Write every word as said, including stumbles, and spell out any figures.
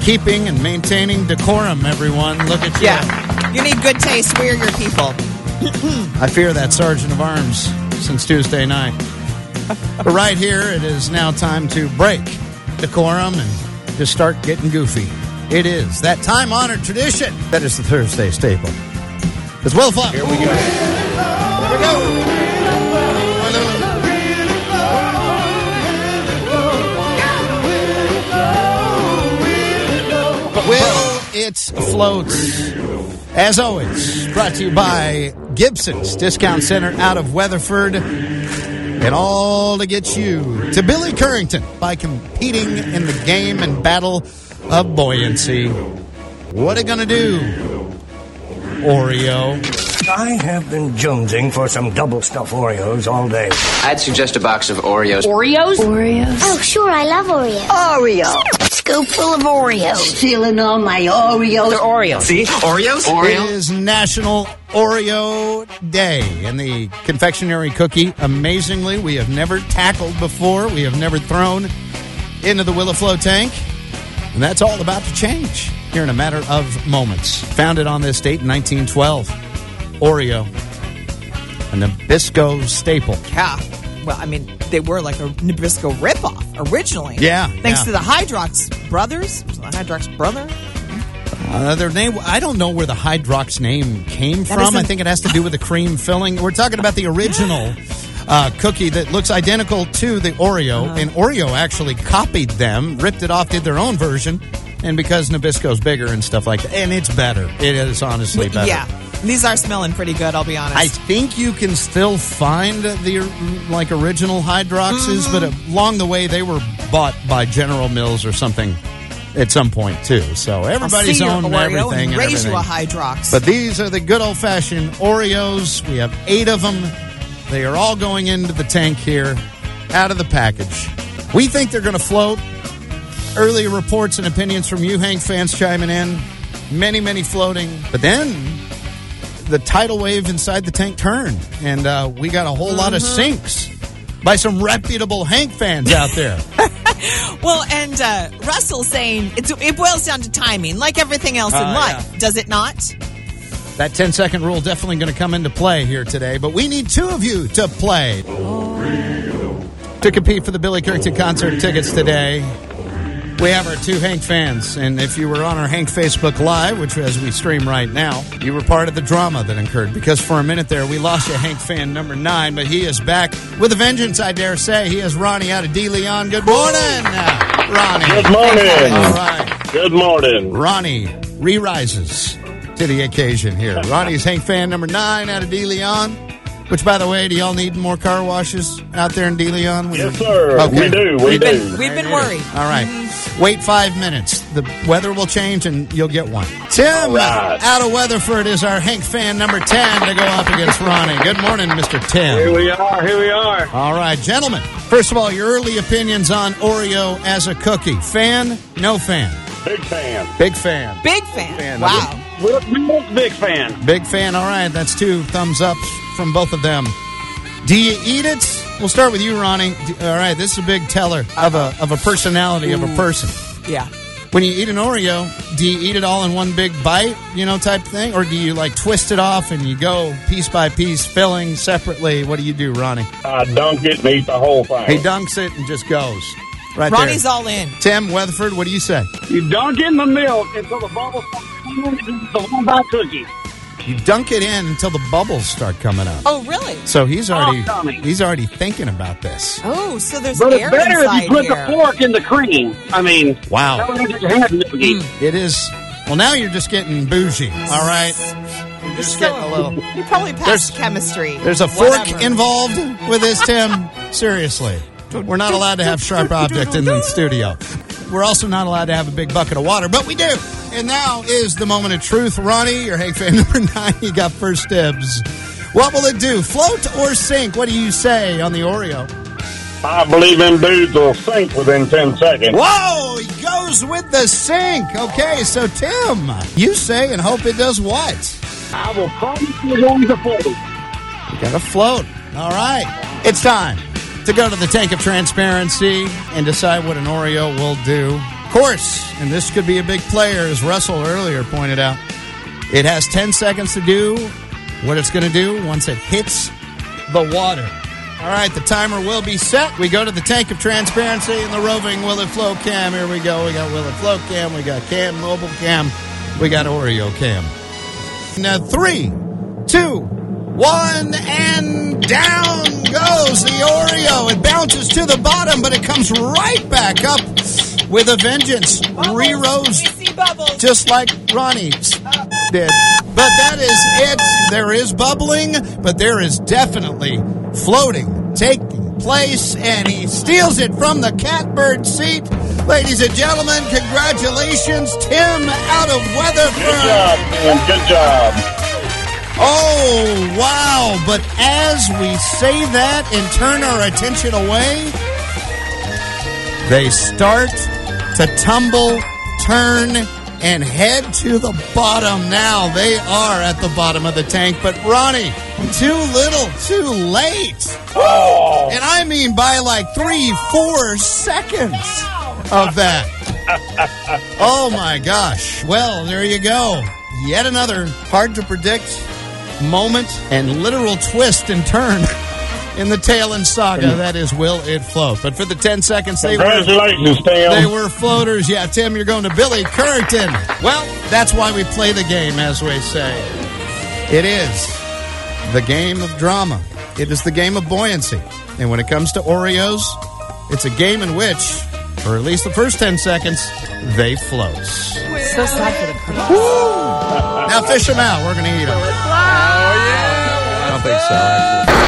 keeping and maintaining decorum, everyone. Look at you. Yeah. You need good taste. We're your people. I fear that Sergeant of Arms since Tuesday night. But right here, it is now time to break decorum and just start getting goofy. It is that time-honored tradition that is the Thursday staple. It's Will Flow. Here we go. Here we go. Will it floats? As always, brought to you by Gibson's Discount Center out of Weatherford. And all to get you to Billy Currington by competing in the game and battle of buoyancy. What are you going to do, Oreo? I have been jonesing for some double stuffed Oreos all day. I'd suggest a box of Oreos. Oreos? Oreos. Oh, sure, I love Oreos. Oreo. Scoop full of Oreos. Stealing all my Oreos. They're Oreos. See? Oreos? It Oreo? is National Oreo Day. And the confectionery cookie, amazingly, we have never tackled before. We have never thrown into the Williflow tank. And that's all about to change here in a matter of moments. Founded on this date in nineteen twelve. Oreo, a Nabisco staple. Yeah. Well, I mean, they were like a Nabisco ripoff originally. Yeah. Thanks yeah. to the Hydrox brothers. Was it the Hydrox brother? Uh, their name, I don't know where the Hydrox name came That from. isn't- I think it has to do with the cream filling. We're talking about the original uh, cookie that looks identical to the Oreo. Uh-huh. And Oreo actually copied them, ripped it off, did their own version. And because Nabisco's bigger and stuff like that. And it's better. It is honestly better. Yeah. These are smelling pretty good, I'll be honest. I think you can still find the like original Hydroxes, Mm-hmm. but along the way they were bought by General Mills or something at some point too. So everybody's I'll see owned your Oreo everything. and and raise everything. you a Hydrox. But these are the good old-fashioned Oreos. We have eight of them. They are all going into the tank here, out of the package. We think they're going to float. Early reports and opinions from you, Hank fans, chiming in. Many, many floating. But then the tidal wave inside the tank turned, and uh, we got a whole lot of sinks by some reputable Hank fans out there. Well, and uh, Russell's saying it's, it boils down to timing, like everything else in Uh, life. yeah. Does it not? That ten-second rule definitely going to come into play here today, but we need two of you to play. To compete for the Billy Currington concert tickets today, we have our two Hank fans, and if you were on our Hank Facebook Live, which as we stream right now, you were part of the drama that occurred, because for a minute there, we lost a Hank fan number nine, but he is back with a vengeance, I dare say. He is Ronnie out of De Leon. Good morning, Ronnie. Good morning. All right. Good morning. Ronnie re-rises to the occasion here. Ronnie's Hank fan number nine out of De Leon. Which, by the way, do y'all need more car washes out there in De Leon? Yes, sir. Okay. We do. We We've do. been, we've been worried. All right. Wait five minutes. The weather will change and you'll get one. Tim right. out of Weatherford is our Hank fan number ten to go up against Ronnie. Good morning, Mister Tim. Here we are. Here we are. All right, gentlemen. First of all, your early opinions on Oreo as a cookie. Fan, no fan? Big fan. Big fan. Big fan. Fan. Wow. We're we're big fan. Big fan. All right, that's two thumbs up from both of them. Do you eat it? We'll start with you, Ronnie. Do- All right, this is a big teller of a of a personality of a person. Yeah. When you eat an Oreo, do you eat it all in one big bite, you know, type thing? Or do you, like, twist it off and you go piece by piece, filling separately? What do you do, Ronnie? I dunk it and eat the whole thing. He dunks it and just goes. Right Ronnie's there. all in. Tim Weatherford, what do you say? You dunk in the milk until the bubbles start coming. It's the one by cookie. You dunk it in until the bubbles start coming up. Oh, really? So he's already Oh, Tommy. he's already thinking about this. Oh, so there's But air it's better if inside you put here. the fork in the cream. I mean, Wow. that way you get your hand noogie. It is. Well, now you're just getting bougie. All right. You're just So- getting a little. You probably passed There's- chemistry. There's a fork Whatever. involved with this, Tim. Seriously. We're not allowed to have sharp object in the studio. We're also not allowed to have a big bucket of water, but we do. And now is the moment of truth. Ronnie, your Hank fan number nine, you got first dibs. What will it do? Float or sink? What do you say on the Oreo? I believe them dudes will sink within ten seconds. Whoa! He goes with the sink. Okay, so Tim, you say and hope it does what? I will promise you going to float. You got to float. All right. It's time to go to the tank of transparency and decide what an Oreo will do. Of course, and this could be a big player, as Russell earlier pointed out. It has ten seconds to do what it's going to do once it hits the water. All right, the timer will be set. We go to the tank of transparency and the roving Will It Flow Cam. Here we go. We got Will It Flow Cam. We got Cam Mobile Cam. We got Oreo Cam. Now, three, two, one, and down goes the Oreo. It bounces to the bottom, but it comes right back up with a vengeance. Re-rose, We see bubbles. just like Ronnie did. But that is it. There is bubbling, but there is definitely floating, taking place, and he steals it from the catbird seat. Ladies and gentlemen, congratulations, Tim out of Weatherford. Good job, man. Good job. Oh, wow. But as we say that and turn our attention away, they start to tumble, turn, and head to the bottom. Now they are at the bottom of the tank. But Ronnie, too little, too late. Oh. And I mean by like three, four seconds of that. Oh, my gosh. Well, there you go. Yet another hard to predict moment and literal twist and turn in the Talon saga. That is Will It Float. But for the ten seconds, they were, Congratulations, Tim. they were floaters. Yeah, Tim, you're going to Billy Currington. Well, that's why we play the game, as we say. It is the game of drama. It is the game of buoyancy. And when it comes to Oreos, it's a game in which, for at least the first ten seconds, they float. So sad for the cookies. Now fish them out. We're going to eat them. I don't think so, actually.